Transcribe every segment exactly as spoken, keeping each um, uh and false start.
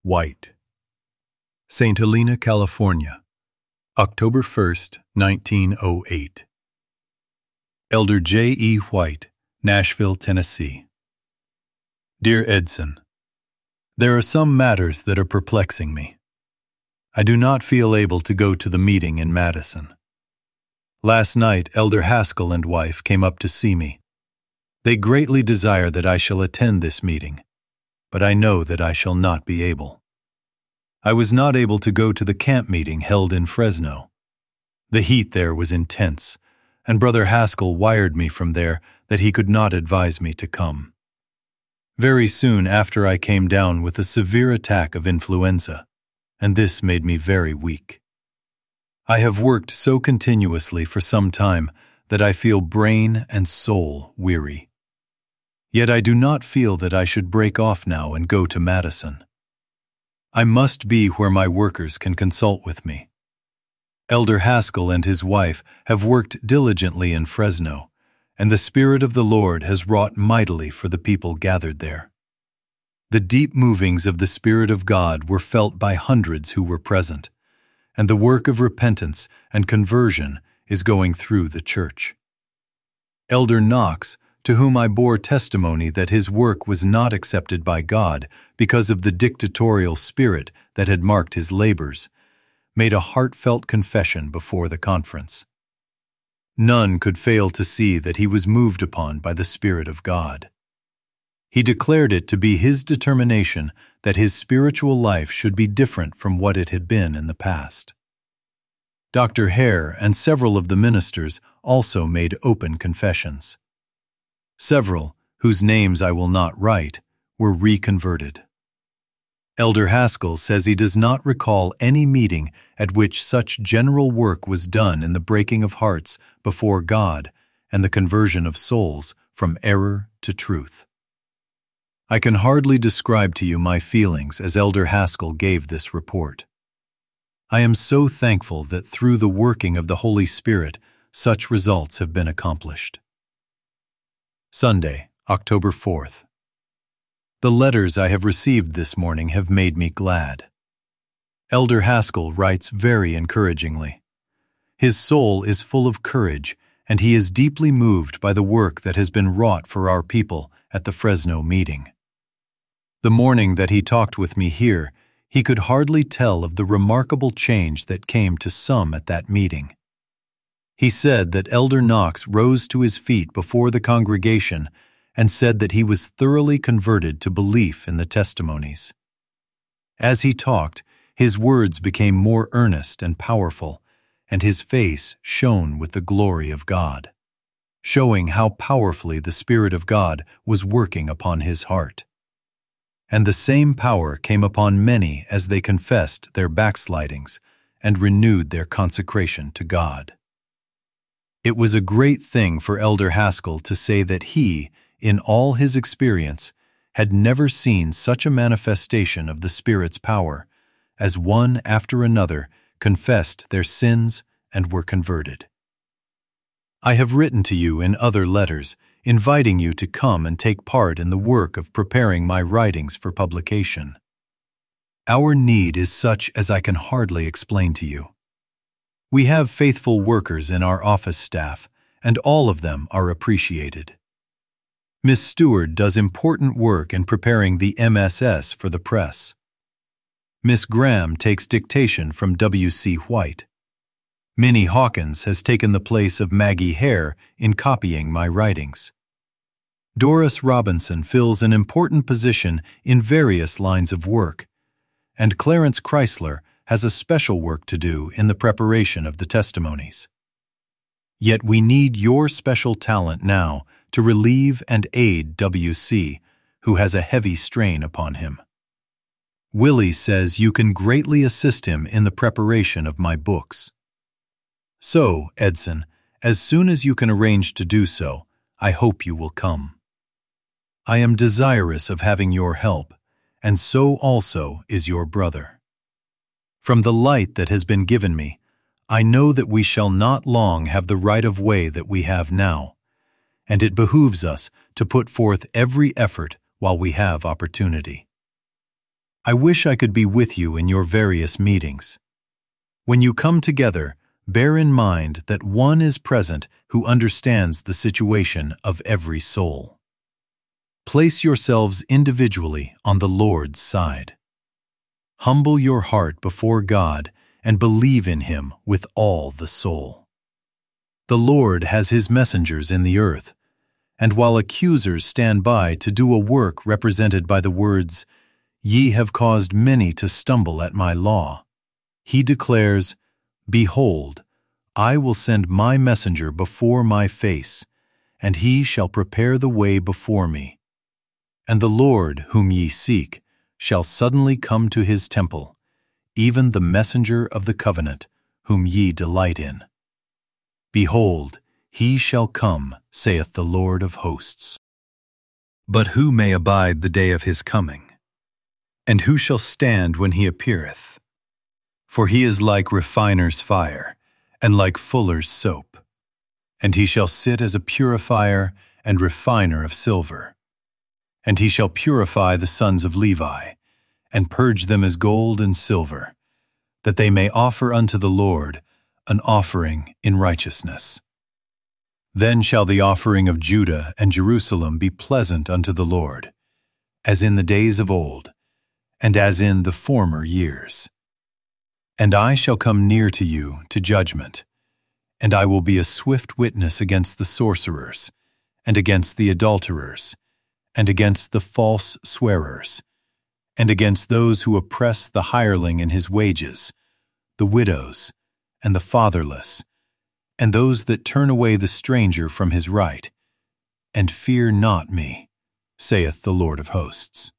White. Saint Helena, California, October first, nineteen oh eight. Elder J E. White, Nashville, Tennessee. Dear Edson, there are some matters that are perplexing me. I do not feel able to go to the meeting in Madison. Last night, Elder Haskell and wife came up to see me. They greatly desire that I shall attend this meeting, but I know that I shall not be able. I was not able to go to the camp meeting held in Fresno. The heat there was intense, and Brother Haskell wired me from there that he could not advise me to come. Very soon after I came down with a severe attack of influenza, and this made me very weak. I have worked so continuously for some time that I feel brain and soul weary. Yet I do not feel that I should break off now and go to Madison. I must be where my workers can consult with me. Elder Haskell and his wife have worked diligently in Fresno, and the Spirit of the Lord has wrought mightily for the people gathered there. The deep movings of the Spirit of God were felt by hundreds who were present, and the work of repentance and conversion is going through the church. Elder Knox, to whom I bore testimony that his work was not accepted by God because of the dictatorial spirit that had marked his labors, made a heartfelt confession before the conference. None could fail to see that he was moved upon by the Spirit of God. He declared it to be his determination that his spiritual life should be different from what it had been in the past. Doctor Hare and several of the ministers also made open confessions. Several, whose names I will not write, were reconverted. Elder Haskell says he does not recall any meeting at which such general work was done in the breaking of hearts before God and the conversion of souls from error to truth. I can hardly describe to you my feelings as Elder Haskell gave this report. I am so thankful that through the working of the Holy Spirit, such results have been accomplished. Sunday, October fourth. The letters I have received this morning have made me glad. Elder Haskell writes very encouragingly. His soul is full of courage, and he is deeply moved by the work that has been wrought for our people at the Fresno meeting. The morning that he talked with me here, he could hardly tell of the remarkable change that came to some at that meeting. He said that Elder Knox rose to his feet before the congregation and said that he was thoroughly converted to belief in the testimonies. As he talked, his words became more earnest and powerful, and his face shone with the glory of God, showing how powerfully the Spirit of God was working upon his heart. And the same power came upon many as they confessed their backslidings and renewed their consecration to God. It was a great thing for Elder Haskell to say that he, in all his experience, had never seen such a manifestation of the Spirit's power, as one after another confessed their sins and were converted. I have written to you in other letters, inviting you to come and take part in the work of preparing my writings for publication. Our need is such as I can hardly explain to you. We have faithful workers in our office staff, and all of them are appreciated. Miss Stewart does important work in preparing the M S S for the press. Miss Graham takes dictation from W C White. Minnie Hawkins has taken the place of Maggie Hare in copying my writings. Doris Robinson fills an important position in various lines of work, and Clarence Chrysler has a special work to do in the preparation of the testimonies. Yet we need your special talent now to relieve and aid W C, who has a heavy strain upon him. Willie says you can greatly assist him in the preparation of my books. So, Edson, as soon as you can arrange to do so, I hope you will come. I am desirous of having your help, and so also is your brother. From the light that has been given me, I know that we shall not long have the right of way that we have now, and it behooves us to put forth every effort while we have opportunity. I wish I could be with you in your various meetings. When you come together, bear in mind that one is present who understands the situation of every soul. Place yourselves individually on the Lord's side. Humble your heart before God and believe in Him with all the soul. The Lord has His messengers in the earth, and while accusers stand by to do a work represented by the words, "Ye have caused many to stumble at my law," He declares, "Behold, I will send my messenger before my face, and he shall prepare the way before me. And the Lord whom ye seek shall suddenly come to his temple, even the messenger of the covenant, whom ye delight in. Behold, he shall come, saith the Lord of hosts. But who may abide the day of his coming? And who shall stand when he appeareth? For he is like refiner's fire, and like fuller's soap. And he shall sit as a purifier and refiner of silver. And he shall purify the sons of Levi, and purge them as gold and silver, that they may offer unto the Lord an offering in righteousness. Then shall the offering of Judah and Jerusalem be pleasant unto the Lord, as in the days of old, and as in the former years. And I shall come near to you to judgment, and I will be a swift witness against the sorcerers, and against the adulterers, and against the false swearers, and against those who oppress the hireling in his wages, the widows, and the fatherless, and those that turn away the stranger from his right, and fear not me, saith the Lord of hosts.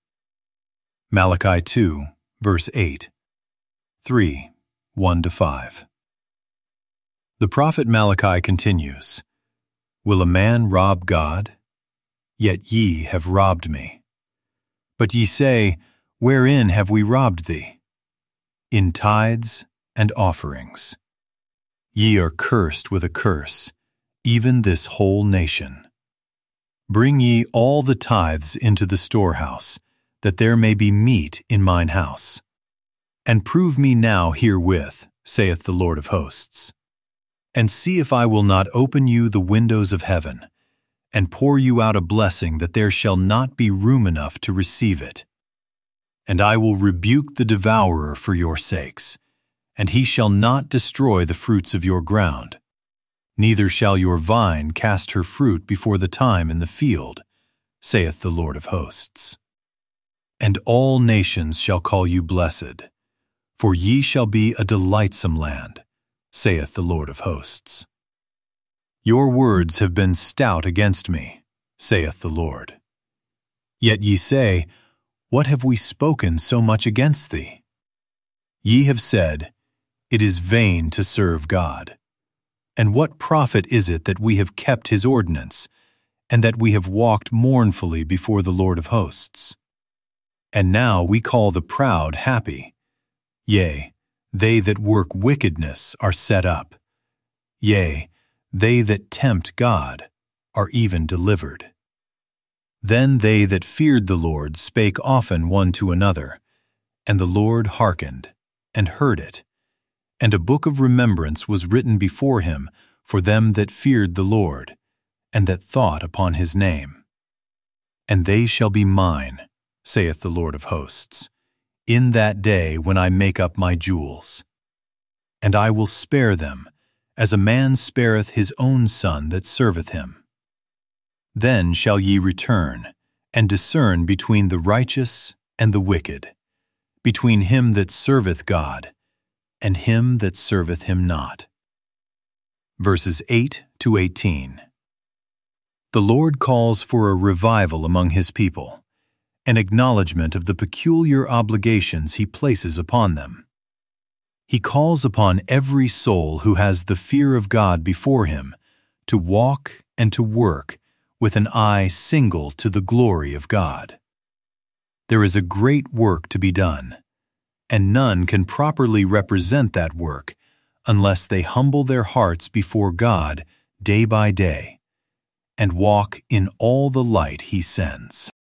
Malachi two, verse eight. three, one to five. The prophet Malachi continues, Will a man rob God? Yet ye have robbed me. But ye say, Wherein have we robbed thee? In tithes and offerings. Ye are cursed with a curse, even this whole nation. Bring ye all the tithes into the storehouse, that there may be meat in mine house. And prove me now herewith, saith the Lord of hosts. And see if I will not open you the windows of heaven, and pour you out a blessing that there shall not be room enough to receive it. And I will rebuke the devourer for your sakes, and he shall not destroy the fruits of your ground. Neither shall your vine cast her fruit before the time in the field, saith the Lord of hosts. And all nations shall call you blessed, for ye shall be a delightsome land, saith the Lord of hosts. Your words have been stout against me, saith the Lord. Yet ye say, What have we spoken so much against thee? Ye have said, It is vain to serve God. And what profit is it that we have kept his ordinance, and that we have walked mournfully before the Lord of hosts? And now we call the proud happy. Yea, they that work wickedness are set up. Yea, they that tempt God are even delivered. Then they that feared the Lord spake often one to another, and the Lord hearkened, and heard it. And a book of remembrance was written before him for them that feared the Lord, and that thought upon his name. And they shall be mine, saith the Lord of hosts, in that day when I make up my jewels. And I will spare them, as a man spareth his own son that serveth him. Then shall ye return, and discern between the righteous and the wicked, between him that serveth God, and him that serveth him not. Verses eight to eighteen. The Lord calls for a revival among his people, an acknowledgement of the peculiar obligations he places upon them. He calls upon every soul who has the fear of God before him to walk and to work with an eye single to the glory of God. There is a great work to be done, and none can properly represent that work unless they humble their hearts before God day by day and walk in all the light he sends.